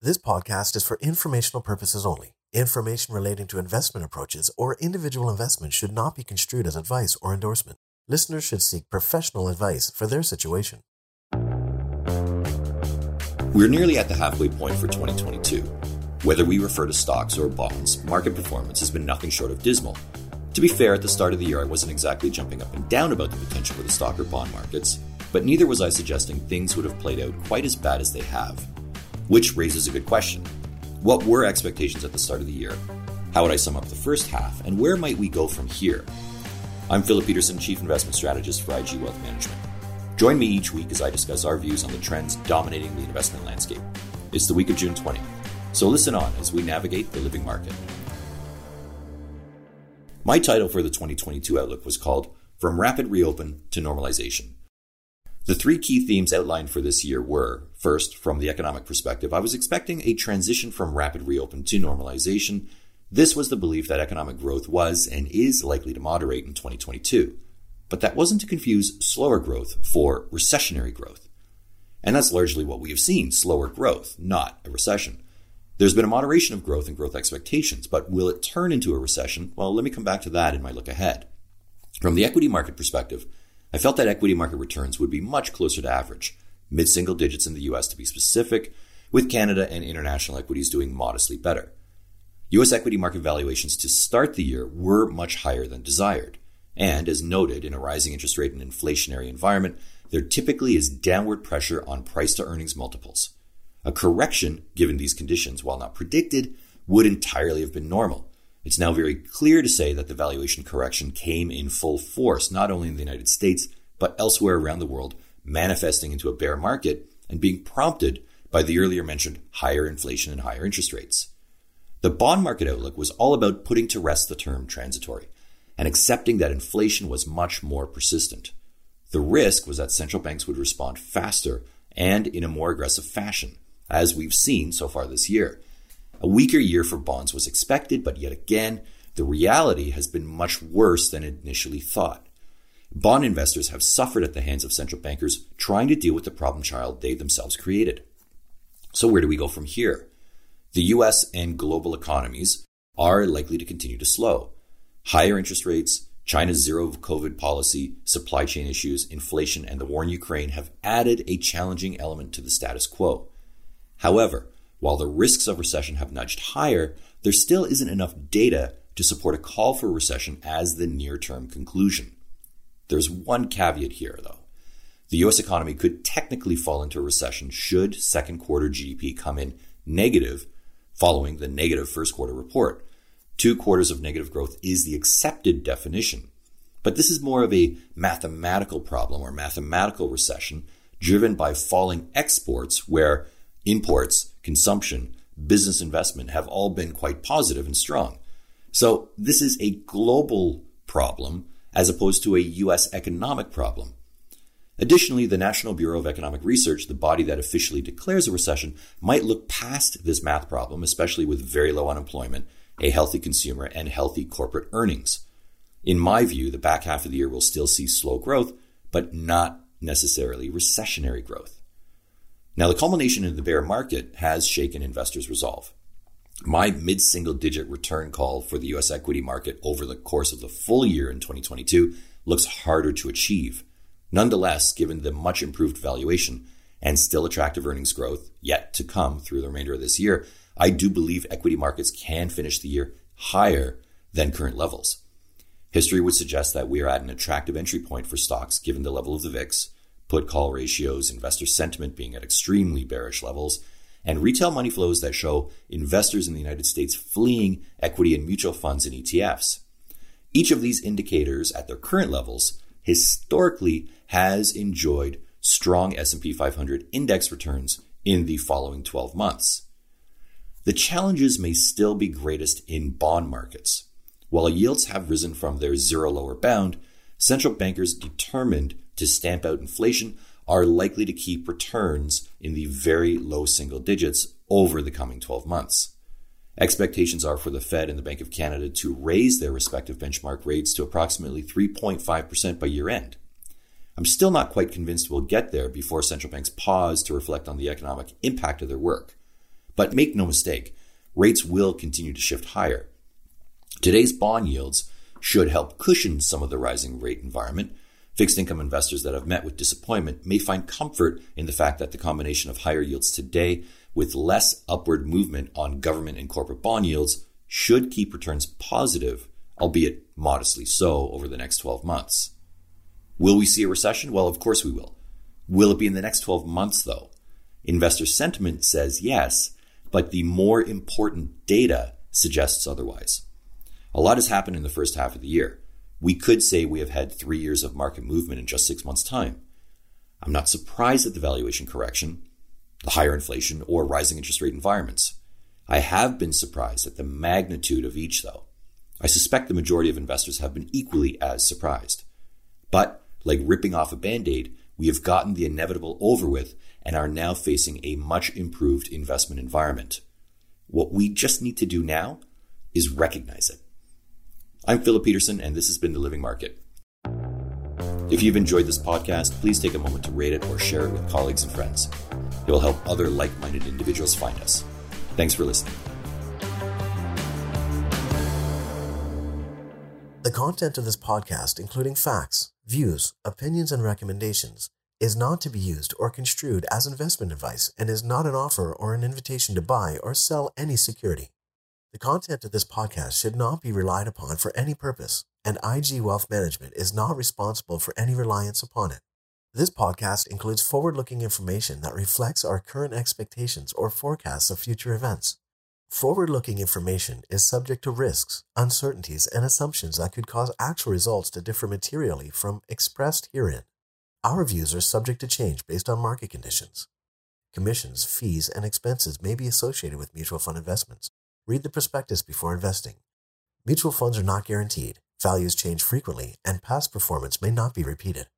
This podcast is for informational purposes only. Information relating to investment approaches or individual investments should not be construed as advice or endorsement. Listeners should seek professional advice for their situation. We're nearly at the halfway point for 2022. Whether we refer to stocks or bonds, market performance has been nothing short of dismal. To be fair, at the start of the year, I wasn't exactly jumping up and down about the potential for the stock or bond markets, but neither was I suggesting things would have played out quite as bad as they have. Which raises a good question. What were expectations at the start of the year? How would I sum up the first half? And where might we go from here? I'm Philip Peterson, Chief Investment Strategist for IG Wealth Management. Join me each week as I discuss our views on the trends dominating the investment landscape. It's the week of June 20th, so listen on as we navigate the living market. My title for the 2022 outlook was called From Rapid Reopen to Normalization. The three key themes outlined for this year were, first, from the economic perspective, I was expecting a transition from rapid reopen to normalization. This was the belief that economic growth was and is likely to moderate in 2022. But that wasn't to confuse slower growth for recessionary growth. And that's largely what we have seen, slower growth, not a recession. There's been a moderation of growth and growth expectations, but will it turn into a recession? Well, let me come back to that in my look ahead. From the equity market perspective, I felt that equity market returns would be much closer to average, mid-single digits in the US to be specific, with Canada and international equities doing modestly better. US equity market valuations to start the year were much higher than desired. And as noted, in a rising interest rate and inflationary environment, there typically is downward pressure on price-to-earnings multiples. A correction, given these conditions, while not predicted, would entirely have been normal. It's now very clear to say that the valuation correction came in full force, not only in the United States, but elsewhere around the world, manifesting into a bear market and being prompted by the earlier mentioned higher inflation and higher interest rates. The bond market outlook was all about putting to rest the term transitory and accepting that inflation was much more persistent. The risk was that central banks would respond faster and in a more aggressive fashion, as we've seen so far this year. A weaker year for bonds was expected, but yet again, the reality has been much worse than initially thought. Bond investors have suffered at the hands of central bankers trying to deal with the problem child they themselves created. So where do we go from here? The US and global economies are likely to continue to slow. Higher interest rates, China's zero COVID policy, supply chain issues, inflation, and the war in Ukraine have added a challenging element to the status quo. However, while the risks of recession have nudged higher, there still isn't enough data to support a call for a recession as the near-term conclusion. There's one caveat here, though. The U.S. economy could technically fall into a recession should second quarter GDP come in negative following the negative first quarter report. 2 quarters of negative growth is the accepted definition. But this is more of a mathematical problem or mathematical recession driven by falling exports where imports, consumption, business investment have all been quite positive and strong. So this is a global problem as opposed to a U.S. economic problem. Additionally, the National Bureau of Economic Research, the body that officially declares a recession, might look past this math problem, especially with very low unemployment, a healthy consumer, and healthy corporate earnings. In my view, the back half of the year will still see slow growth, but not necessarily recessionary growth. Now, the culmination in the bear market has shaken investors' resolve. My mid-single-digit return call for the U.S. equity market over the course of the full year in 2022 looks harder to achieve. Nonetheless, given the much improved valuation and still attractive earnings growth yet to come through the remainder of this year, I do believe equity markets can finish the year higher than current levels. History would suggest that we are at an attractive entry point for stocks given the level of the VIX, put-call ratios, investor sentiment being at extremely bearish levels, and retail money flows that show investors in the United States fleeing equity and mutual funds and ETFs. Each of these indicators at their current levels historically has enjoyed strong S&P 500 index returns in the following 12 months. The challenges may still be greatest in bond markets. While yields have risen from their zero lower bound, central bankers determined to stamp out inflation are likely to keep returns in the very low single digits over the coming 12 months. Expectations are for the Fed and the Bank of Canada to raise their respective benchmark rates to approximately 3.5% by year end. I'm still not quite convinced we'll get there before central banks pause to reflect on the economic impact of their work. But make no mistake, rates will continue to shift higher. Today's bond yields should help cushion some of the rising rate environment. Fixed income investors that have met with disappointment may find comfort in the fact that the combination of higher yields today with less upward movement on government and corporate bond yields should keep returns positive, albeit modestly so, over the next 12 months. Will we see a recession? Well, of course we will. Will it be in the next 12 months, though? Investor sentiment says yes, but the more important data suggests otherwise. A lot has happened in the first half of the year. We could say we have had 3 years of market movement in just 6 months' time. I'm not surprised at the valuation correction, the higher inflation, or rising interest rate environments. I have been surprised at the magnitude of each, though. I suspect the majority of investors have been equally as surprised. But, like ripping off a Band-Aid, we have gotten the inevitable over with and are now facing a much improved investment environment. What we just need to do now is recognize it. I'm Philip Peterson, and this has been The Living Market. If you've enjoyed this podcast, please take a moment to rate it or share it with colleagues and friends. It will help other like-minded individuals find us. Thanks for listening. The content of this podcast, including facts, views, opinions, and recommendations, is not to be used or construed as investment advice and is not an offer or an invitation to buy or sell any security. The content of this podcast should not be relied upon for any purpose, and IG Wealth Management is not responsible for any reliance upon it. This podcast includes forward-looking information that reflects our current expectations or forecasts of future events. Forward-looking information is subject to risks, uncertainties, and assumptions that could cause actual results to differ materially from expressed herein. Our views are subject to change based on market conditions. Commissions, fees, and expenses may be associated with mutual fund investments. Read the prospectus before investing. Mutual funds are not guaranteed, values change frequently, and past performance may not be repeated.